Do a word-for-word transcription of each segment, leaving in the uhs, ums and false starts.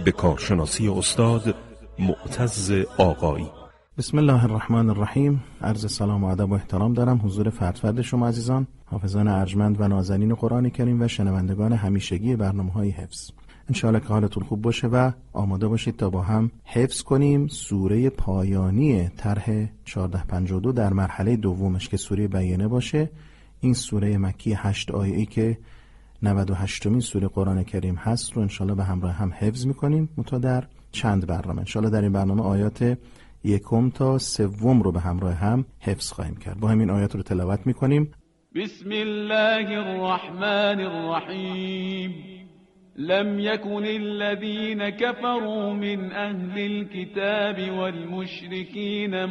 به کارشناسی استاد معتز آقایی. بسم الله الرحمن الرحیم. عرض سلام و ادب و احترام دارم حضور فرد فرد شما عزیزان، حافظان ارجمند و نازنین قرآن کریم و شنوندگان همیشگی برنامه‌های حفظ. انشاءالله که حالتون خوب باشه و آماده باشید تا با هم حفظ کنیم سوره پایانی طرح چهارده پنجاه و دو در مرحله دومش که سوره بیینه باشه. این سوره مکی هشت آیه‌ای که نود و هشتمین سوره قرآن کریم هست رو انشاءالله به همراه هم حفظ می‌کنیم متا در چند برنامه. انشاءالله در این برنامه آیات یکم تا سوم رو به همراه هم حفظ خواهیم کرد. با همین آیات رو تلاوت می‌کنیم. بسم الله الرحمن الرحیم. لم يكن الذين كفروا من أهل الكتاب والمشركين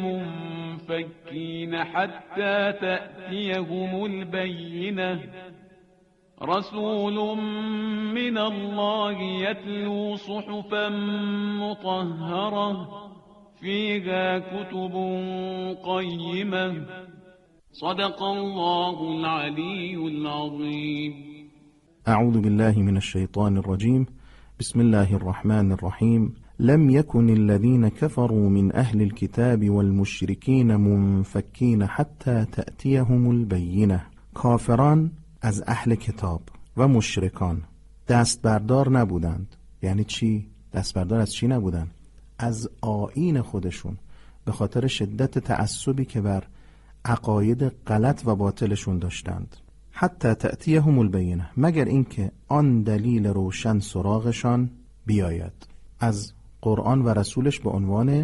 منفكين حتى تأتيهم البينة رسول من الله يتلو صحفا مطهرة فيها كتب قيمة صدق الله العلي العظيم. اعوذ بالله من الشيطان الرجيم. بسم الله الرحمن الرحيم. لم يكن الذين كفروا من أهل الكتاب والمشركين منفكين حتى تأتيهم البينة. کافران از اهل کتاب و مشرکان دست بردار نبودند. یعنی چی؟ دست بردار از چی نبودند؟ از آیین خودشون، به خاطر شدت تعصبی که بر عقاید غلط و باطلشون داشتند. حتی تأتیهم البینه، مگر اینکه آن دلیل روشن سراغشان بیاید. از قرآن و رسولش به عنوان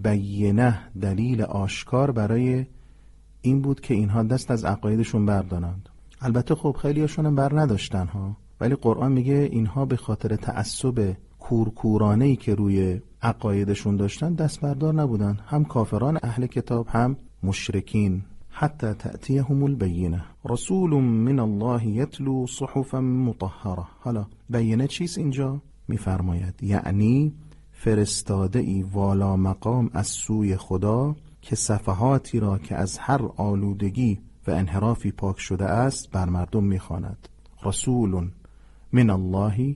بینه، دلیل آشکار برای این بود که اینها دست از عقایدشون بردارند. البته خب خیلی هاشون بر نداشتن ها، ولی قرآن میگه اینها به خاطر تعصب کورکورانه‌ای که روی عقایدشون داشتن دست بردار نبودن، هم کافران اهل کتاب هم مشرکین. حتی تأتیهم البینه رسول من الله یتلو صحفا مطهره. حالا بینه چیست اینجا؟ میفرماید یعنی فرستاده ای والا مقام از سوی خدا که صفحاتی را که از هر آلودگی و انحرافی پاک شده است بر مردم میخواند. رسول من الله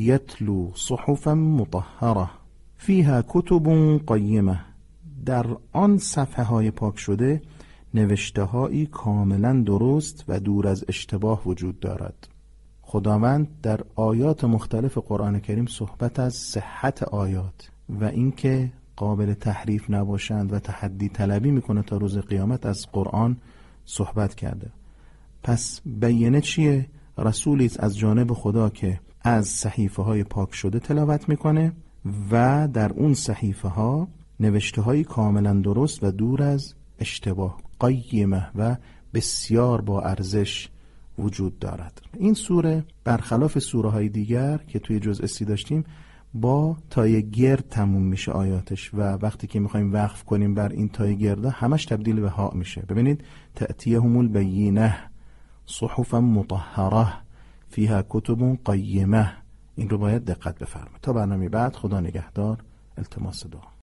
یتلو صحفا مطهره فیها کتب قیمه. در آن صفحه های پاک شده نوشته هایی کاملا درست و دور از اشتباه وجود دارد. خداوند در آیات مختلف قرآن کریم صحبت از صحت آیات و اینکه قابل تحریف نباشند و تحدی طلبی میکنه تا روز قیامت از قرآن صحبت کرده. پس بینه چیه؟ رسولی از جانب خدا که از صحیفه های پاک شده تلاوت میکنه و در اون صحیفه ها نوشته های کاملا درست و دور از اشتباه، قیمه و بسیار با ارزش وجود دارد. این سوره برخلاف سوره های دیگر که توی جزء سی داشتیم با تای گرد تموم میشه آیاتش و وقتی که میخوایم وقف کنیم بر این تای گرده همش تبدیل به ها میشه. ببینید تأتیهم البینه صحفا مطهره فیها کتب قیمه. این رو باید دقت بفرمایید. تا برنامه بعد، خدا نگهدار. التماس دعا.